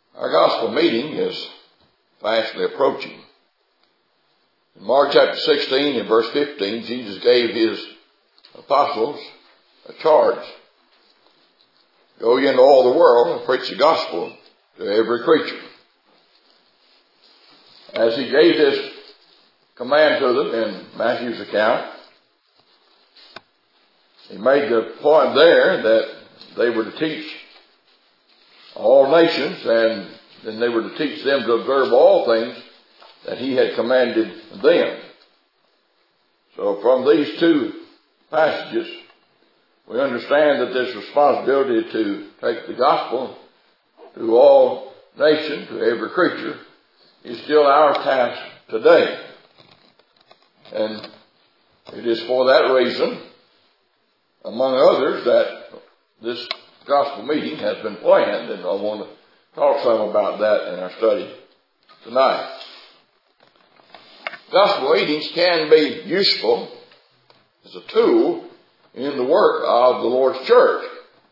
Our gospel meeting is fastly approaching. In Mark chapter 16 and verse 15, Jesus gave his apostles a charge. Go ye into all the world and preach the gospel to every creature. As he gave this command to them in Matthew's account, he made the point there that they were to teach all nations, and then they were to teach them to observe all things that he had commanded them. So from these two passages, we understand that this responsibility to take the gospel to all nations, to every creature, is still our task today. And it is for that reason, among others, that this gospel meeting has been planned, and I want to talk some about that in our study tonight. Gospel meetings can be useful as a tool in the work of the Lord's church.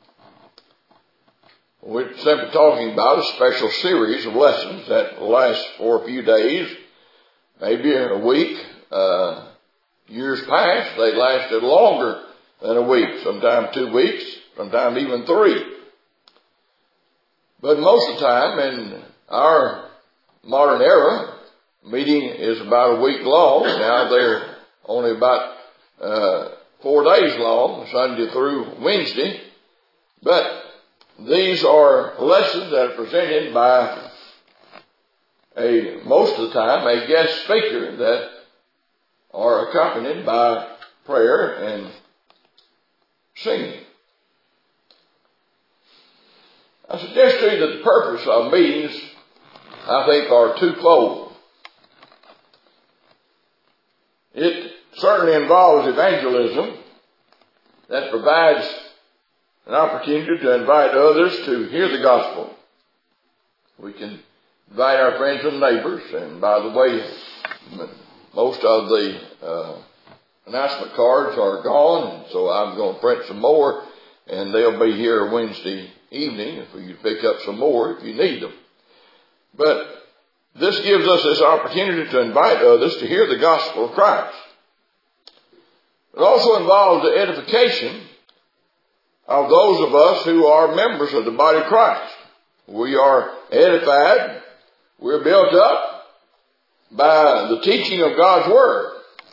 We're simply talking about a special series of lessons that will last for a few days, maybe a week. Years past, they lasted longer than a week, sometimes 2 weeks, sometimes even 3. But most of the time in our modern era, meeting is about a week long. Now they're only about 4 days long, Sunday through Wednesday. But these are lessons that are presented by most of the time, a guest speaker that are accompanied by prayer and singing. I suggest to you that the purpose of meetings, I think, are twofold. It certainly involves evangelism that provides an opportunity to invite others to hear the gospel. We can invite our friends and neighbors, and by the way, most of the announcement cards are gone, and so I'm going to print some more, and they'll be here Wednesday evening if you pick up some more if you need them. But this gives us this opportunity to invite others to hear the gospel of Christ. It also involves the edification of those of us who are members of the body of Christ. We are edified, we're built up by the teaching of God's Word.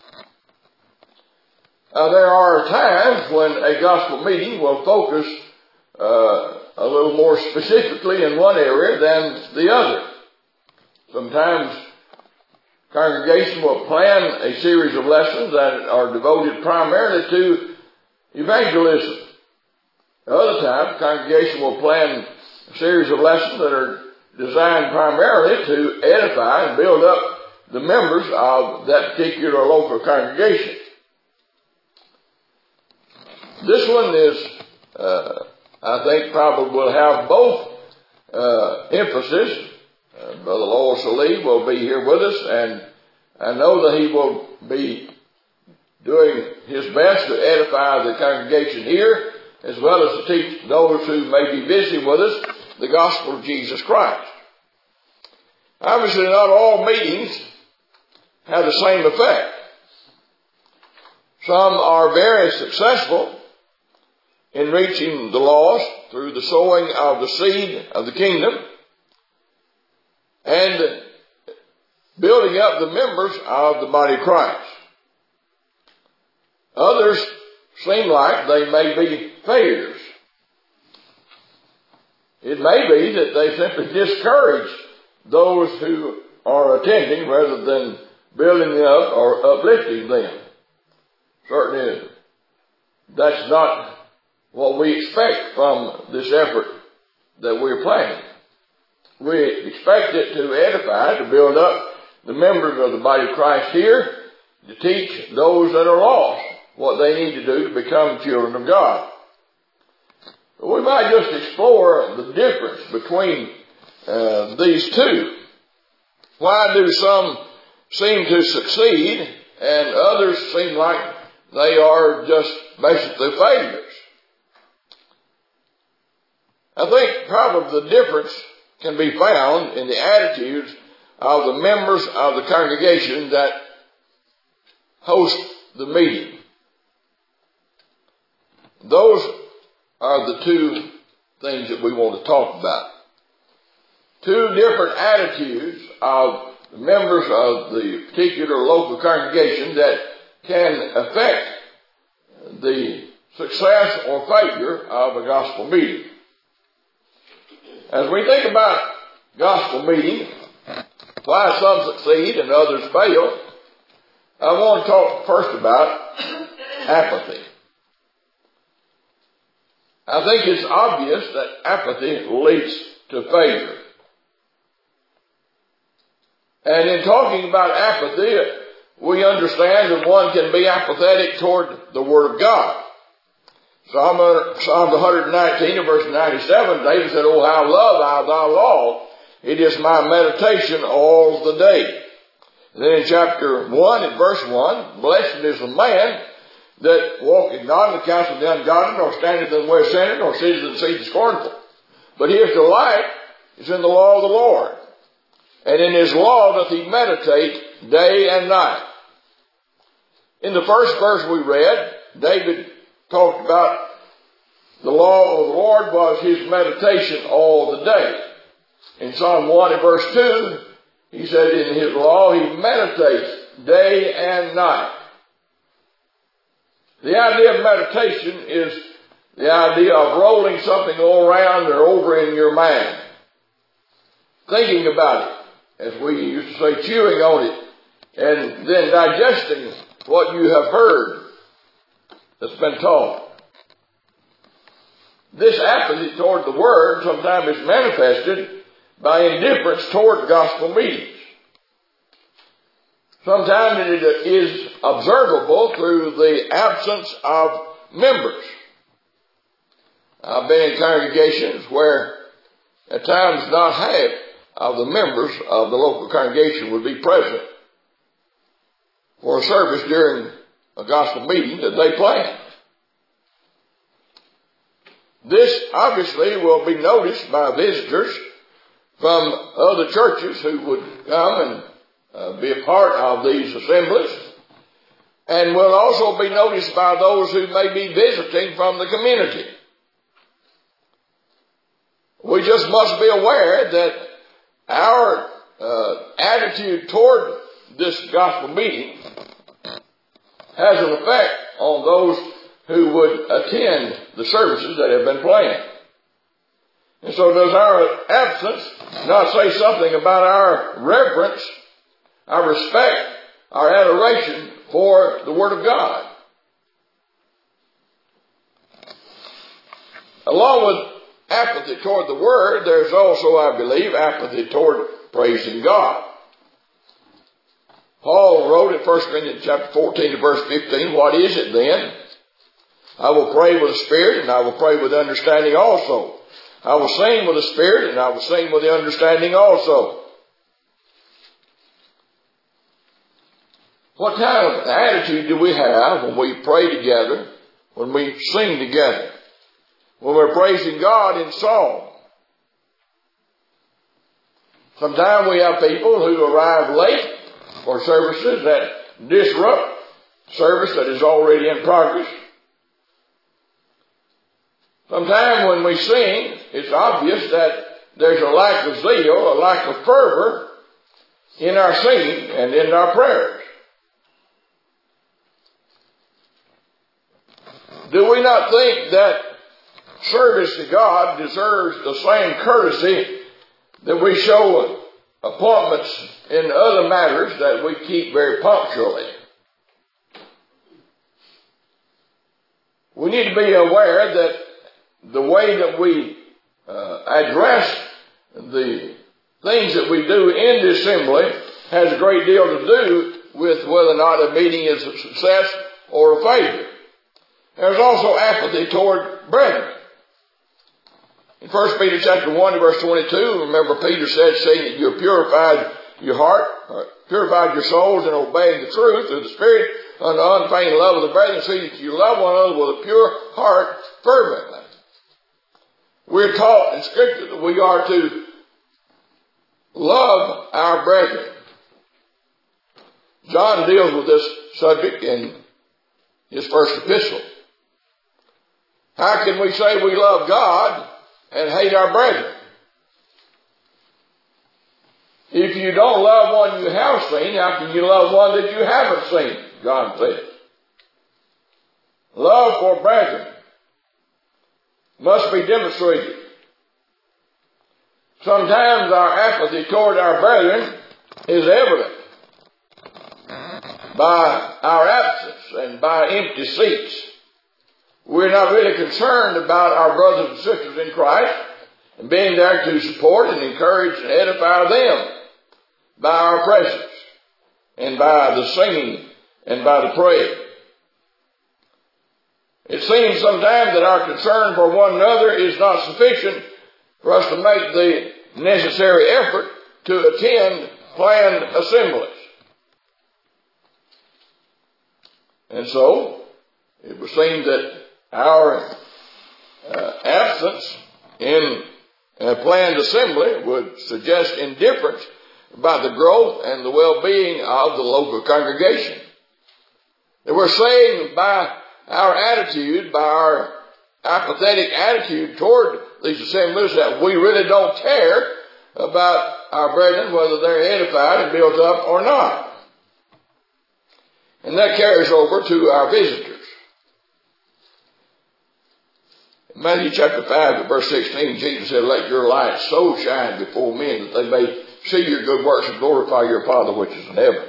There are times when a gospel meeting will focus a little more specifically in one area than the other. Sometimes congregation will plan a series of lessons that are devoted primarily to evangelism. Other times, congregation will plan a series of lessons that are designed primarily to edify and build up the members of that particular local congregation. This one is, I think, probably will have both emphasis. Brother Lowell Salih will be here with us, and I know that he will be doing his best to edify the congregation here, as well as to teach those who may be visiting with us the gospel of Jesus Christ. Obviously, not all meetings have the same effect. Some are very successful in reaching the lost through the sowing of the seed of the kingdom and building up the members of the body of Christ. Others seem like they may be failures. It may be that they simply discourage those who are attending rather than building up or uplifting them. Certainly, that's not what we expect from this effort that we're planning. We expect it to edify, to build up the members of the body of Christ here, to teach those that are lost what they need to do to become children of God. But we might just explore the difference between these two. Why do some seem to succeed and others seem like they are just basically failures? I think probably the difference can be found in the attitudes of the members of the congregation that host the meeting. Those are the two things that we want to talk about. Two different attitudes of the members of the particular local congregation that can affect the success or failure of a gospel meeting. As we think about gospel meeting, why some succeed and others fail, I want to talk first about apathy. I think it's obvious that apathy leads to failure. And in talking about apathy, we understand that one can be apathetic toward the Word of God. Psalm 119 and verse 97, David said, "Oh, how love I thy law. It is my meditation all the day." And then in chapter 1 and verse 1, "Blessed is the man that walketh not in the counsel of the ungodly, nor standeth in the way of sinners, nor sitteth in the seat of the scornful. But his delight is in the law of the Lord. And in his law doth he meditate day and night." In the first verse we read, David talked about the law of the Lord was his meditation all the day. In Psalm 1 and verse 2, he said in his law he meditates day and night. The idea of meditation is the idea of rolling something all around or over in your mind. Thinking about it, as we used to say, chewing on it, and then digesting what you have heard that's been taught. This apathy toward the Word sometimes is manifested by indifference toward gospel meetings. Sometimes it is observable through the absence of members. I've been in congregations where at times not half of the members of the local congregation would be present for a service during a gospel meeting that they planned. This obviously will be noticed by visitors from other churches who would come and be a part of these assemblies, and will also be noticed by those who may be visiting from the community. We just must be aware that our attitude toward this gospel meeting has an effect on those who would attend the services that have been planned. And so does our absence not say something about our reverence, our respect, our adoration for the Word of God? Along with apathy toward the Word, there's also, I believe, apathy toward praising God. Paul wrote in 1 Corinthians chapter 14 to verse 15, "What is it then? I will pray with the Spirit, and I will pray with understanding also. I will sing with the Spirit, and I will sing with the understanding also." What kind of attitude do we have when we pray together, when we sing together, when we're praising God in song? Sometimes we have people who arrive late for services that disrupt service that is already in progress. Sometimes when we sing, it's obvious that there's a lack of zeal, a lack of fervor in our singing and in our prayers. Do we not think that service to God deserves the same courtesy that we show appointments in other matters that we keep very punctually? We need to be aware that the way that we address the things that we do in the assembly has a great deal to do with whether or not a meeting is a success or a failure. There's also apathy toward brethren. In 1 Peter chapter 1 verse 22, remember Peter said, "Seeing that you have purified your heart, purified your souls in obeying the truth through the Spirit, unto unfeigned love of the brethren, see that you love one another with a pure heart fervently." We're taught in Scripture that we are to brethren. John deals with this subject in his first epistle. How can we say we love God and hate our brethren? If you don't love one you have seen, how can you love one that you haven't seen? John says. Love for brethren must be demonstrated. Sometimes our apathy toward our brethren is evident by our absence and by empty seats. We're not really concerned about our brothers and sisters in Christ and being there to support and encourage and edify them by our presence and by the singing and by the praying. It seems sometimes that our concern for one another is not sufficient for us to make the necessary effort to attend planned assemblies. And so, it would seem that our absence in a planned assembly would suggest indifference about the growth and the well-being of the local congregation. That we're saying by our attitude, by our apathetic attitude toward these assemblies, that we really don't care about our brethren, whether they're edified and built up or not. And that carries over to our visitors. In Matthew chapter 5 verse 16, Jesus said, "Let your light so shine before men that they may see your good works and glorify your Father which is in heaven."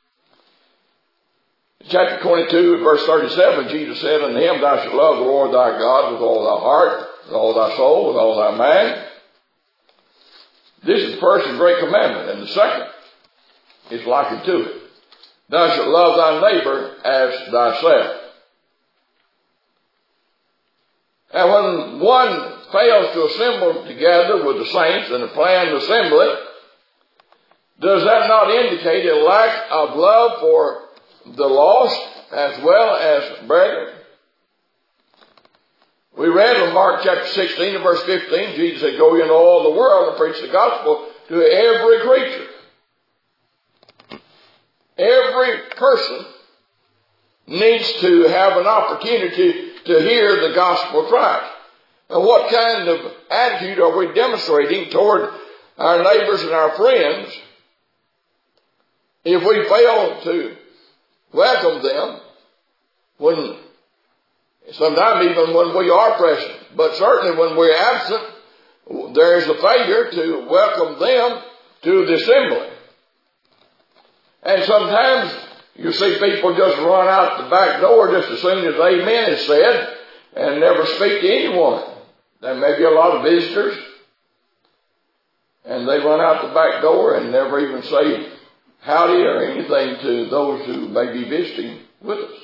In chapter 22 verse 37, Jesus said, "Unto him thou shalt love the Lord thy God with all thy heart, with all thy soul, with all thy mind." This is the first and great commandment, and the second is likened to it. Thou shalt love thy neighbor as thyself. And when one fails to assemble together with the saints in a planned assembly, does that not indicate a lack of love for the lost as well as brethren? We read in Mark chapter 16 and verse 15, Jesus said, "Go into all the world and preach the gospel to every creature." Every person needs to have an opportunity to hear the gospel of Christ. And what kind of attitude are we demonstrating toward our neighbors and our friends if we fail to welcome them when, sometimes even when we are present, but certainly when we're absent, there is a failure to welcome them to the assembly. And sometimes you see people just run out the back door just as soon as amen is said and never speak to anyone. There may be a lot of visitors and they run out the back door and never even say howdy or anything to those who may be visiting with us.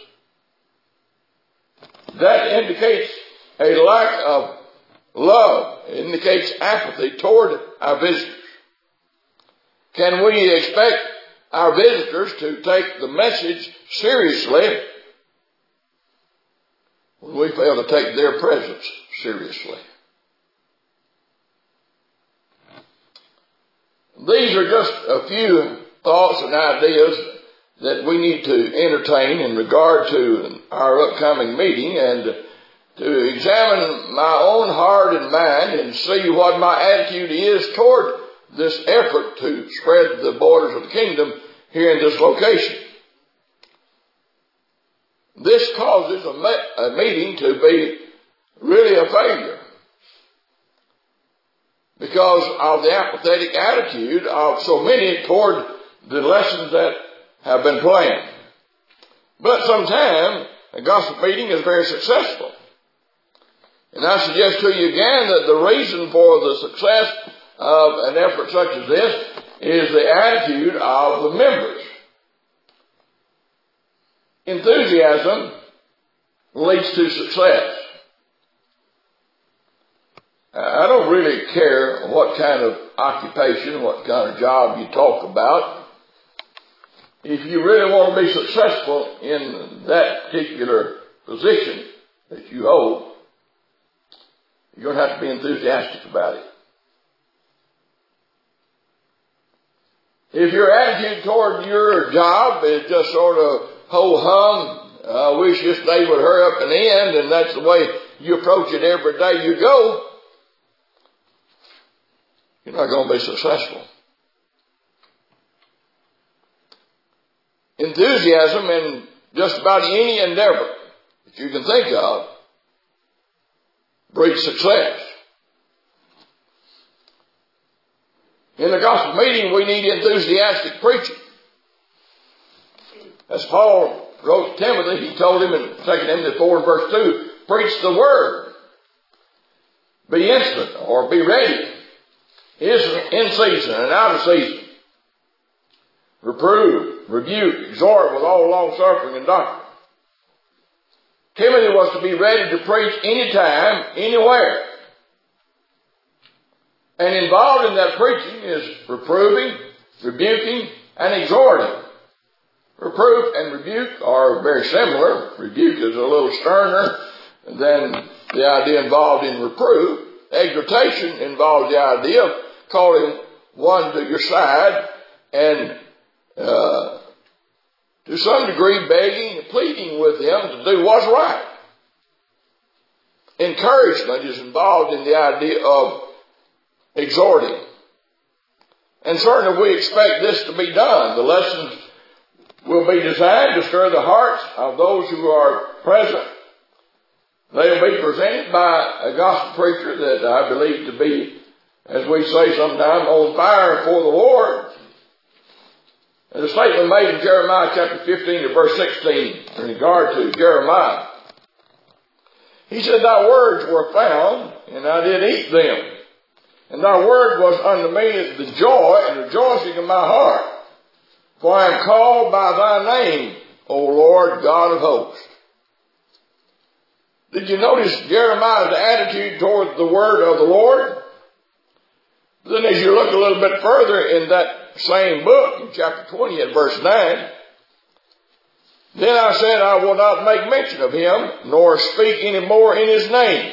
That indicates a lack of love. It indicates apathy toward our visitors. Can we expect our visitors to take the message seriously when we fail to take their presence seriously? These are just a few thoughts and ideas that we need to entertain in regard to our upcoming meeting, and to examine my own heart and mind and see what my attitude is toward this effort to spread the borders of the kingdom here in this location. This causes a meeting to be really a failure because of the apathetic attitude of so many toward the lessons that have been planned. But sometimes a gospel meeting is very successful. And I suggest to you again that the reason for the success of an effort such as this is the attitude of the members. Enthusiasm leads to success. I don't really care what kind of occupation, what kind of job you talk about. If you really want to be successful in that particular position that you hold, you're going to have to be enthusiastic about it. If your attitude toward your job is just sort of ho-hum, I wish this day would hurry up and end, and that's the way you approach it every day you go, you're not going to be successful. Enthusiasm in just about any endeavor that you can think of breeds success. In the gospel meeting, we need enthusiastic preaching. As Paul wrote to Timothy, he told him in 2 Timothy 4 and verse 2, preach the word. Be instant or be ready. In season and out of season. Reprove, rebuke, exhort with all long suffering and doctrine. Timothy was to be ready to preach anytime, anywhere. And involved in that preaching is reproving, rebuking, and exhorting. Reproof and rebuke are very similar. Rebuke is a little sterner than the idea involved in reproof. Exhortation involves the idea of calling one to your side and to some degree begging and pleading with them to do what's right. Encouragement is involved in the idea of exhorting. And certainly we expect this to be done. The lessons will be designed to stir the hearts of those who are present. They'll be presented by a gospel preacher that I believe to be, as we say sometimes, on fire for the Lord. There's a statement made in Jeremiah chapter 15 to verse 16 in regard to Jeremiah. He said, thy words were found, and I did eat them. And thy word was unto me the joy and rejoicing of my heart. For I am called by thy name, O Lord God of hosts. Did you notice Jeremiah's attitude toward the word of the Lord? Then as you look a little bit further in that same book, in chapter 20 and verse 9, then I said, I will not make mention of him, nor speak any more in his name.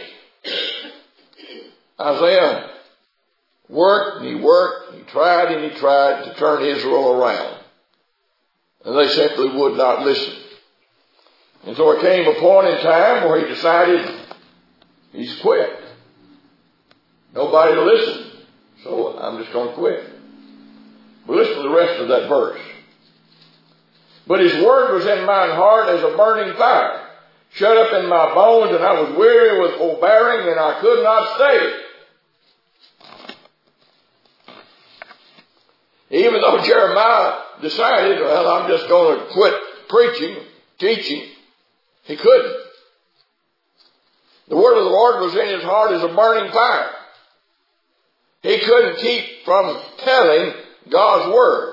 Isaiah worked, and he tried to turn Israel around. And they simply would not listen. And so it came a point in time where he decided he's quit. Nobody to listen, so I'm just going to quit. But listen to the rest of that verse. But his word was in mine heart as a burning fire, shut up in my bones, and I was weary with forbearing, and I could not stay. Even though Jeremiah decided, well, I'm just going to quit preaching, teaching, he couldn't. The word of the Lord was in his heart as a burning fire. He couldn't keep from telling God's word.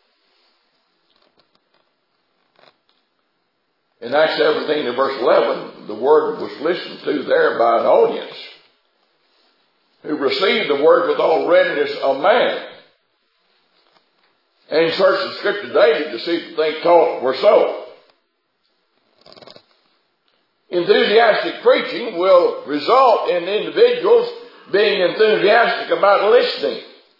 In Acts 17 and verse 11, the word was listened to there by an audience who received the word with all readiness of man. And searched the scripture daily to see if they taught were so. Enthusiastic preaching will result in individuals being enthusiastic about listening.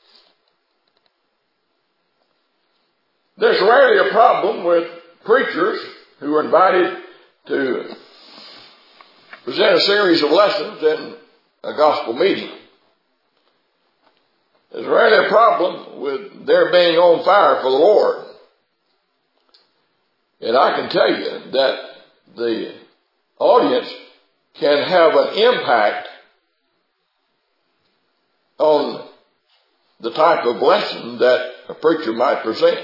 There's rarely a problem with preachers who are invited to present a series of lessons in a gospel meeting. There's rarely a problem with their being on fire for the Lord. And I can tell you that the audience can have an impact on the type of lesson that a preacher might present.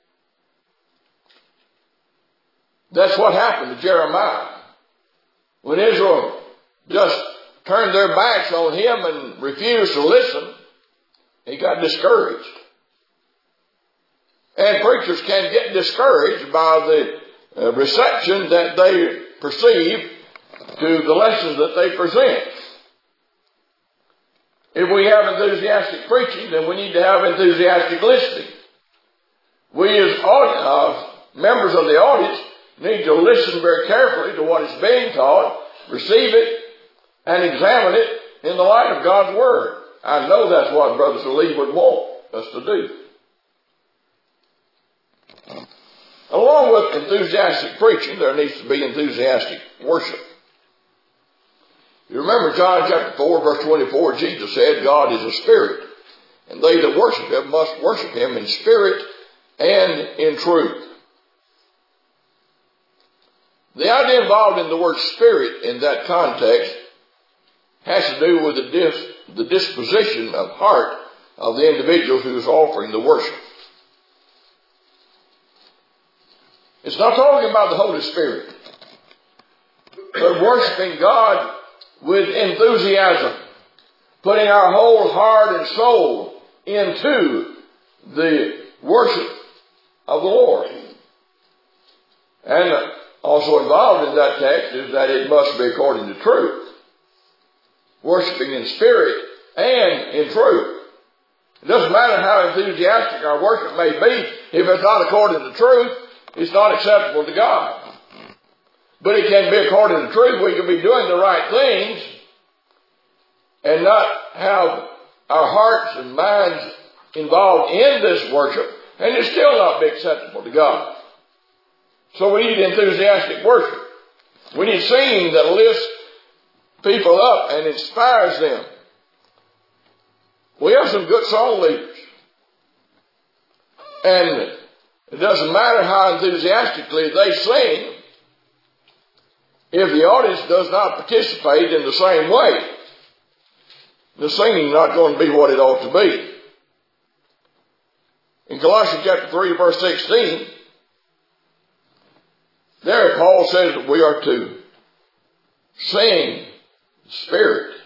That's what happened to Jeremiah. When Israel just turned their backs on him and refused to listen, he got discouraged. And preachers can get discouraged by the reception that they perceive to the lessons that they present. If we have enthusiastic preaching, then we need to have enthusiastic listening. We as members of the audience need to listen very carefully to what is being taught, receive it, and examine it in the light of God's Word. I know that's what Brother Salee would want us to do. Along with enthusiastic preaching, there needs to be enthusiastic worship. You remember John chapter 4, verse 24, Jesus said, God is a spirit, and they that worship him must worship him in spirit and in truth. The idea involved in the word spirit in that context has to do with the disposition of heart of the individual who is offering the worship. It's not talking about the Holy Spirit, but worshiping God with enthusiasm, putting our whole heart and soul into the worship of the Lord. And also involved in that text is that it must be according to truth. Worshiping in spirit and in truth. It doesn't matter how enthusiastic our worship may be. If it's not according to truth, it's not acceptable to God. But it can be according to truth. We can be doing the right things and not have our hearts and minds involved in this worship, and it still not be acceptable to God. So we need enthusiastic worship. We need singing that lifts people up and inspires them. We have some good song leaders. And it doesn't matter how enthusiastically they sing, if the audience does not participate in the same way, the singing is not going to be what it ought to be. In Colossians chapter 3, verse 16, there Paul says that we are to sing spirit.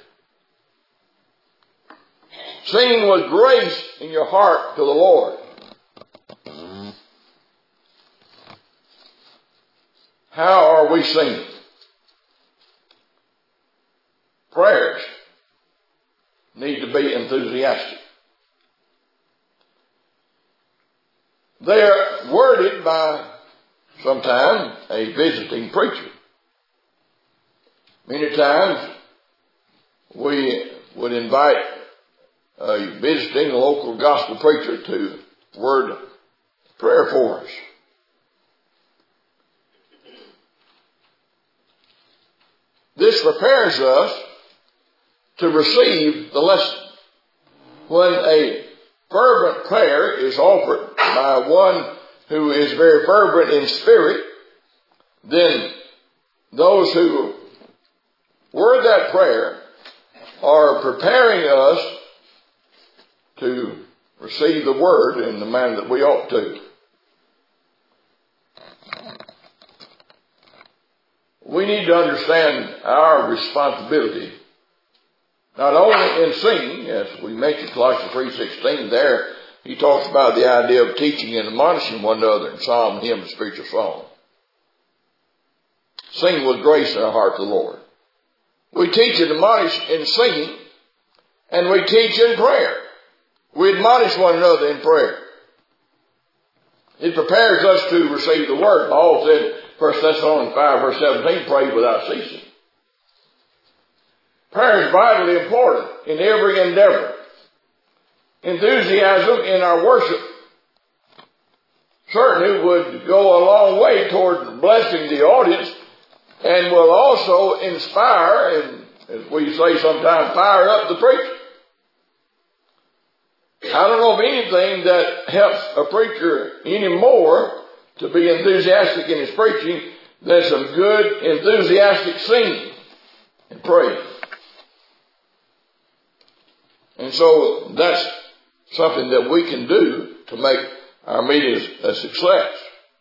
Sing with grace in your heart to the Lord. How are we singing? Prayers need to be enthusiastic. They are worded by sometimes a visiting preacher. Many times we would invite a visiting local gospel preacher to word prayer for us. This prepares us to receive the lesson. When a fervent prayer is offered by one who is very fervent in spirit, then those who word that prayer are preparing us to receive the word in the manner that we ought to. We need to understand our responsibility, not only in singing, as we mentioned Colossians 3:16 there, he talks about the idea of teaching and admonishing one another in psalm, hymn, and spiritual song. Sing with grace in our heart to the Lord. We teach and admonish in singing, and we teach in prayer. We admonish one another in prayer. It prepares us to receive the word. Paul said, 1 Thessalonians 5, verse 17, pray without ceasing. Prayer is vitally important in every endeavor. Enthusiasm in our worship certainly would go a long way toward blessing the audience and will also inspire, and as we say sometimes, fire up the preacher. I don't know of anything that helps a preacher any more to be enthusiastic in his preaching than some good, enthusiastic singing and praise. And so that's something that we can do to make our meetings a success.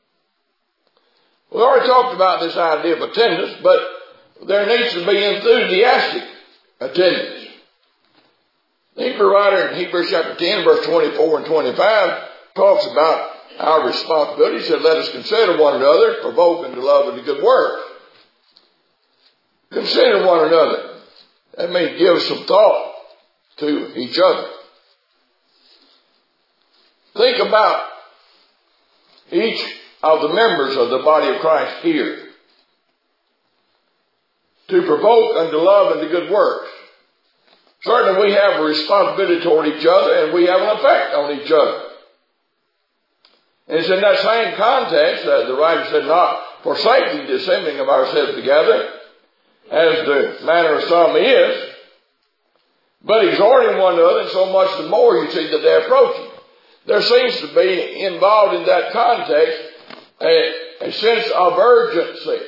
We already talked about this idea of attendance, but there needs to be enthusiastic attendance. The Hebrew writer in Hebrews chapter 10, verse 24 and 25 talks about our responsibility. He said, let us consider one another, provoking to love and to good works. Consider one another. That means give some thought to each other. Think about each of the members of the body of Christ here. To provoke unto love and to good works. Certainly we have a responsibility toward each other, and we have an effect on each other. And it's in that same context that the writer said, not forsaking the assembling of ourselves together, as the manner of some is, but exhorting one another, and so much the more you see the day approaching. There seems to be involved in that context a sense of urgency.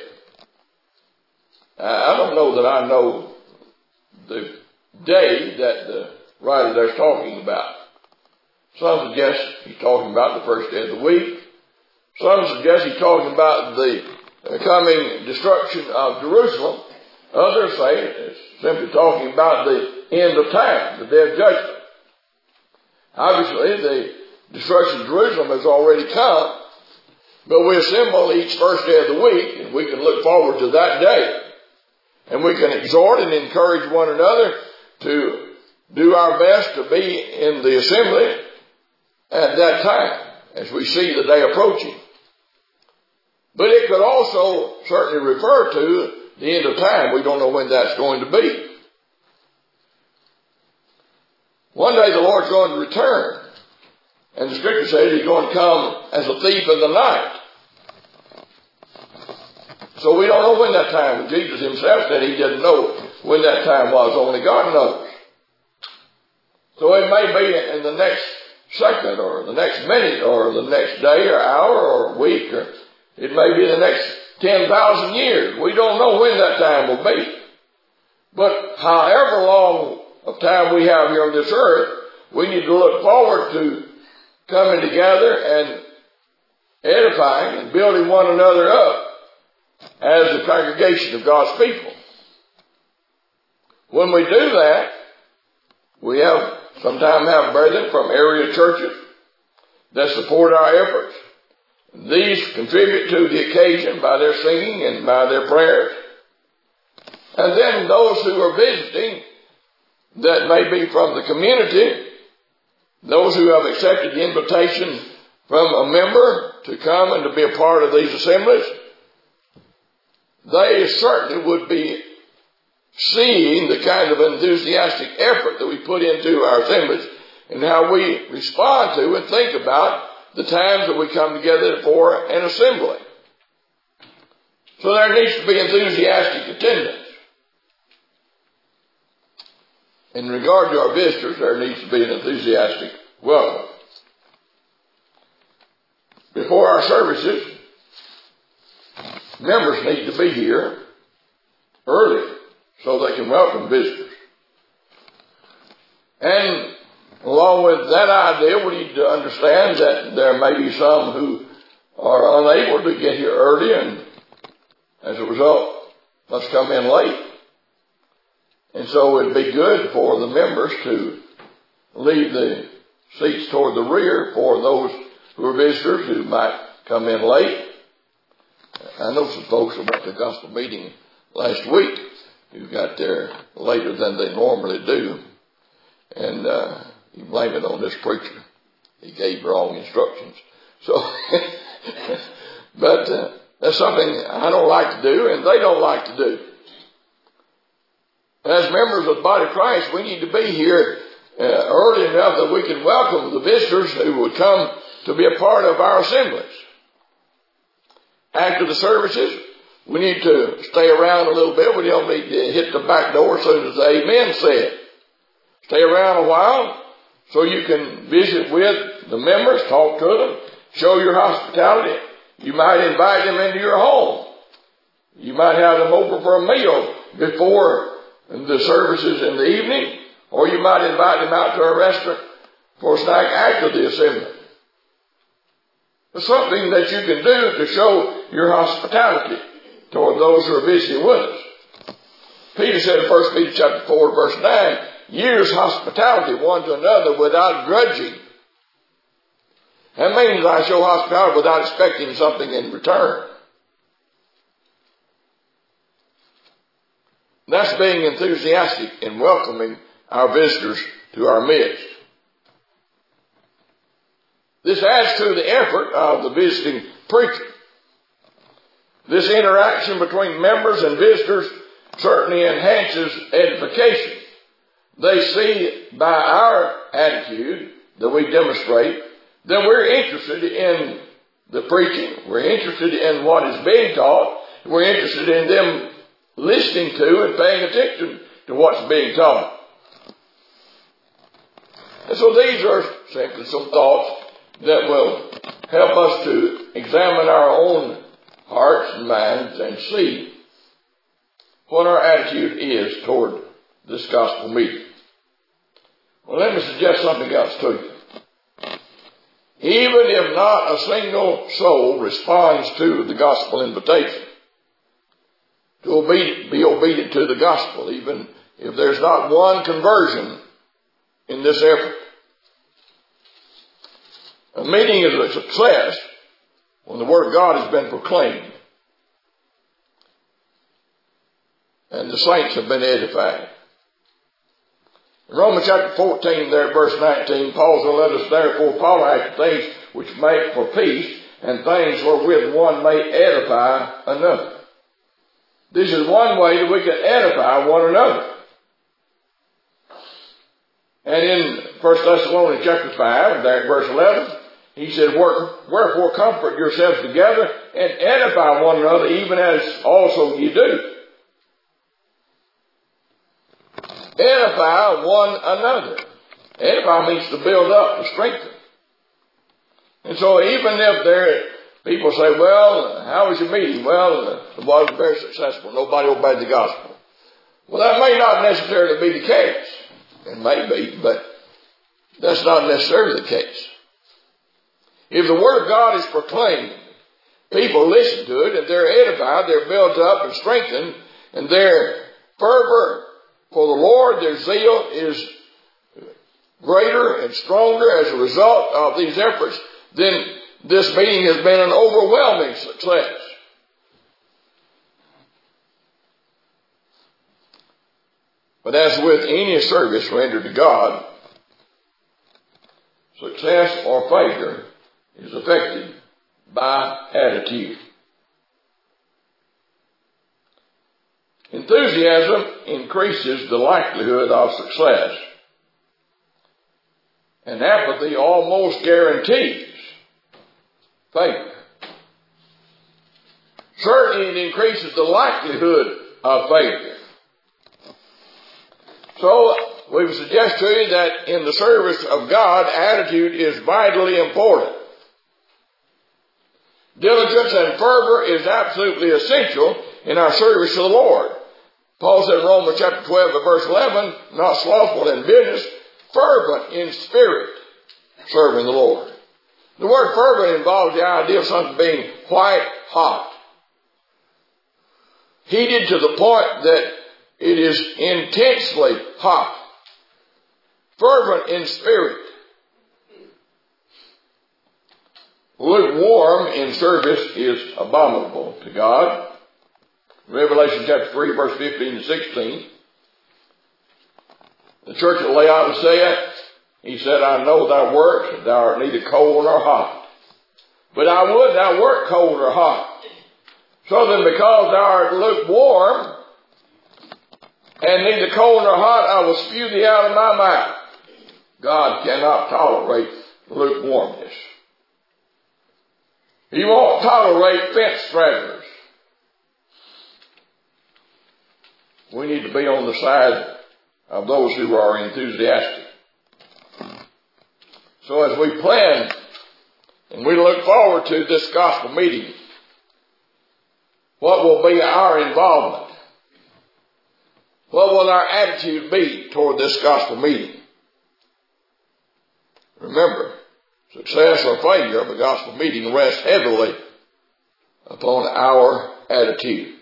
I don't know that I know the day that the writer there's talking about. Some suggest he's talking about the first day of the week. Some suggest he's talking about the coming destruction of Jerusalem. Others say it's simply talking about the end of time, the day of judgment. Obviously, the destruction of Jerusalem has already come, but we assemble each first day of the week, and we can look forward to that day. And we can exhort and encourage one another to do our best to be in the assembly at that time, as we see the day approaching. But it could also certainly refer to the end of time. We don't know when that's going to be. One day the Lord's going to return. And the Scripture says He's going to come as a thief in the night. So we don't know when that time was. Jesus Himself said He didn't know when that time was. Only God knows. So it may be in the next second, or the next minute, or the next day, or hour, or week, or it may be the next 10,000 years. We don't know when that time will be. But however long of time we have here on this earth, we need to look forward to coming together and edifying and building one another up as the congregation of God's people. When we do that, we sometimes have brethren from area churches that support our efforts. These contribute to the occasion by their singing and by their prayers. And then those who are visiting, that may be from the community, those who have accepted the invitation from a member to come and to be a part of these assemblies, they certainly would be seeing the kind of enthusiastic effort that we put into our assemblies and how we respond to and think about the times that we come together for an assembly. So there needs to be enthusiastic attendance. In regard to our visitors, there needs to be an enthusiastic welcome. Before our services, members need to be here early so they can welcome visitors. And along with that idea, we need to understand that there may be some who are unable to get here early, and as a result, must come in late. And so it'd be good for the members to leave the seats toward the rear for those who are visitors who might come in late. I know some folks who went to the gospel meeting last week who got there later than they normally do. And you blame it on this preacher. He gave wrong instructions. So, but that's something I don't like to do and they don't like to do. As members of the body of Christ, we need to be here early enough that we can welcome the visitors who would come to be a part of our assemblies. After the services, we need to stay around a little bit. We don't need to hit the back door as soon as the amen said. Stay around a while so you can visit with the members, talk to them, show your hospitality. You might invite them into your home. You might have them over for a meal before the services in the evening, or you might invite them out to a restaurant for a snack after the assembly. It's something that you can do to show your hospitality toward those who are visiting with us. Peter said in 1 Peter chapter 4, verse 9, use hospitality one to another without grudging. That means I show hospitality without expecting something in return. That's being enthusiastic in welcoming our visitors to our midst. This adds to the effort of the visiting preacher. This interaction between members and visitors certainly enhances edification. They see by our attitude that we demonstrate that we're interested in the preaching. We're interested in what is being taught. We're interested in them listening to and paying attention to what's being taught. And so these are simply some thoughts that will help us to examine our own hearts and minds and see what our attitude is toward this gospel meeting. Well, let me suggest something else to you. Even if not a single soul responds to the gospel invitation to be obedient to the gospel, even if there's not one conversion in this effort, a meeting is a success when the Word of God has been proclaimed and the saints have been edified. In Romans chapter 14, there at verse 19, Paul said, "Let us therefore follow after things which make for peace, and things wherewith one may edify another." This is one way that we can edify one another. And in 1 Thessalonians chapter 5, there at verse 11, he said, "Wherefore comfort yourselves together and edify one another, even as also ye do." Edify one another. Edify means to build up, to strengthen. And so even if people say, "Well, how was your meeting?" "Well, it wasn't very successful. Nobody obeyed the gospel." Well, that may not necessarily be the case. It may be, but that's not necessarily the case. If the Word of God is proclaimed, people listen to it and they're edified, they're built up and strengthened, and their fervor for the Lord, their zeal is greater and stronger as a result of these efforts, then this meeting has been an overwhelming success. But as with any service rendered to God, success or failure is affected by attitude. Enthusiasm increases the likelihood of success, and apathy almost guarantees failure. Certainly it increases the likelihood of failure. So we would suggest to you that in the service of God, attitude is vitally important. Diligence and fervor is absolutely essential in our service to the Lord. Paul said in Romans chapter 12 and verse 11, "Not slothful in business, fervent in spirit, serving the Lord." The word fervent involves the idea of something being white hot. Heated to the point that it is intensely hot. Fervent in spirit. Lukewarm in service is abominable to God. Revelation chapter 3, verse 15 and 16. The church at Laodicea, he said, "I know thy works, that thou art neither cold nor hot. But I would thou wert cold or hot. So then because thou art lukewarm, and neither cold nor hot, I will spew thee out of my mouth." God cannot tolerate lukewarmness. He won't tolerate fence stragglers. We need to be on the side of those who are enthusiastic. So as we plan and we look forward to this gospel meeting, what will be our involvement? What will our attitude be toward this gospel meeting? Remember, success or failure of a gospel meeting rests heavily upon our attitude.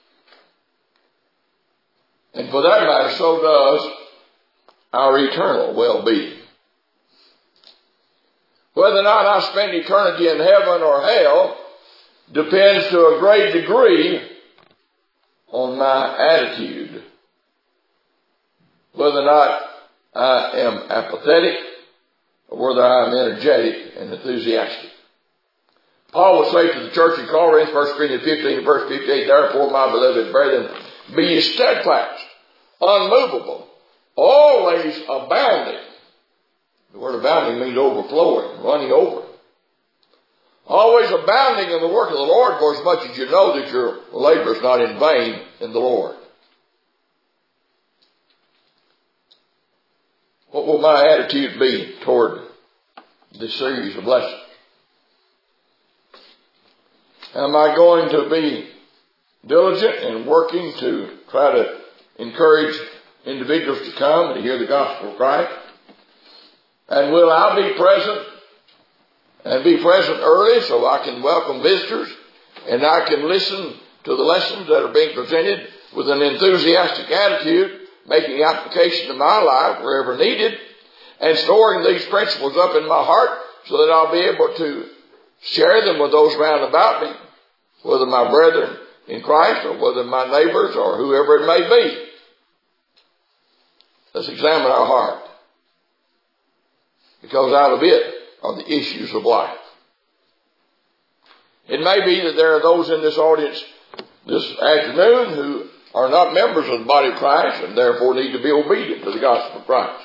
And for that matter, so does our eternal well-being. Whether or not I spend eternity in heaven or hell depends to a great degree on my attitude. Whether or not I am apathetic or whether I am energetic and enthusiastic. Paul would say to the church in Corinth, 1 Corinthians 15 verse 58, "Therefore, my beloved brethren, be ye steadfast, unmovable, always abounding." The word abounding means overflowing, running over. Always is abounding in the work of the Lord, for as much as you know that your labor is not in vain in the Lord. What will my attitude be toward this series of lessons? Am I going to be diligent in working to try to encourage individuals to come and to hear the gospel of Christ? And will I be present and be present early so I can welcome visitors and I can listen to the lessons that are being presented with an enthusiastic attitude, making application to my life wherever needed, and storing these principles up in my heart so that I'll be able to share them with those round about me, whether my brethren in Christ or whether my neighbors or whoever it may be. Let's examine our heart, because out of it are the issues of life. It may be that there are those in this audience this afternoon who are not members of the body of Christ and therefore need to be obedient to the gospel of Christ.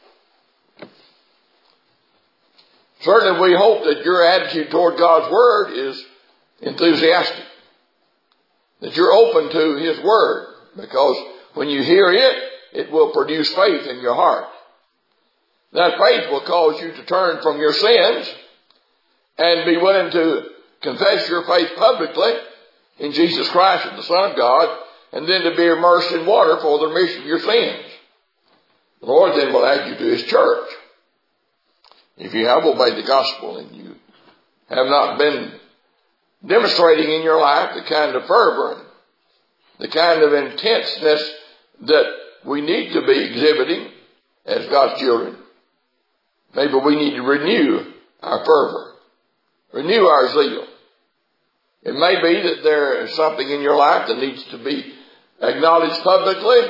Certainly we hope that your attitude toward God's Word is enthusiastic, that you're open to His Word, because when you hear it, it will produce faith in your heart. That faith will cause you to turn from your sins and be willing to confess your faith publicly in Jesus Christ as the Son of God, and then to be immersed in water for the remission of your sins. The Lord then will add you to His church. If you have obeyed the gospel and you have not been demonstrating in your life the kind of fervor, the kind of intenseness that we need to be exhibiting as God's children, maybe we need to renew our fervor, renew our zeal. It may be that there is something in your life that needs to be acknowledged publicly.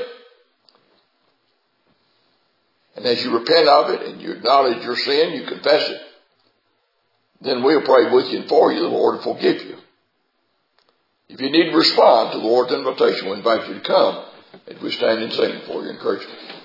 And as you repent of it and you acknowledge your sin, you confess it, then we'll pray with you and for you. The Lord will forgive you. If you need to respond to the Lord's invitation, we invite you to come as we stand and sing for your encouragement.